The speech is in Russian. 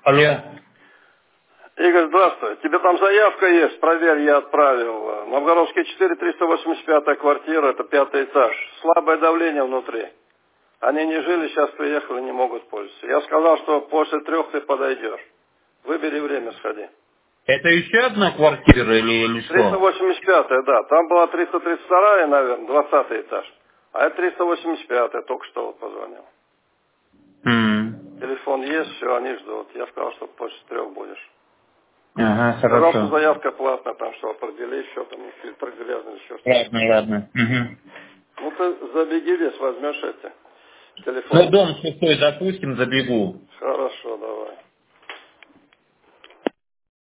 Алло. Игорь, здравствуй. Тебе там заявка есть, проверь, я отправил. Новгородский 4, 385 квартира, это 5-й этаж. Слабое давление внутри. Они не жили, сейчас приехали, не могут пользоваться. Я сказал, что после 3 ты подойдешь. Выбери время, сходи. Это еще одна квартира или что? 385, да. Там была 332, наверное, 20 этаж. А это 385, только что вот позвонил. Телефон есть, все, они ждут. Я сказал, что после 3 будешь. Ага, Сказал, что хорошо. заявка платная, там что, определить, что там, фильтр грязный, еще что-то. Ладно. Ну ты забеги здесь, возьмешь эти Ну, телефон. дом 6, допустим, забегу. Хорошо, давай.